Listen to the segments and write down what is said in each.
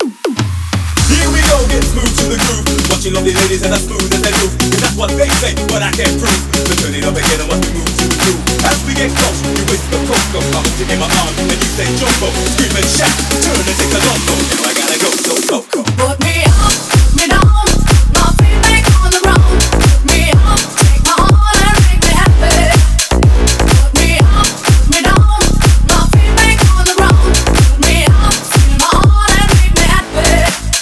Here we go, get smooth to the groove. Watching lovely ladies and as smooth as they move. Cause that's what they say, but I can't prove. So turn it up again and watch me move to the groove. As we get close, you whisper Coco. I'm in my arms and you say Jumbo. Scream and shout, turn and take a long go. Now I gotta go, so Coco. Put me up, put me down. My feet back on the ground. Put me up, take my heart and make me happy. Put me up, put me down. My feet back on the ground. Put me up, take my heart and make me happy.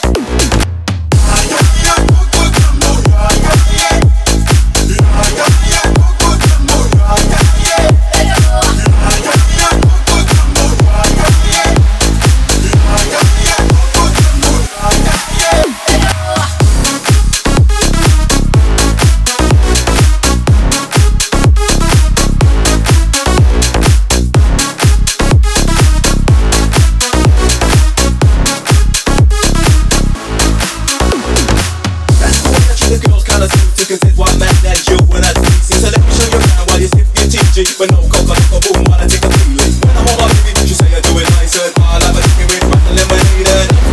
The girls kinda seem to consent why I'm mad at you when I see. So let me show you around while you sip your TG. But no coca, no boom, while I take a feeling. When I'm on my baby, you say I do it nicer. I like a chicken with rice and lemonade.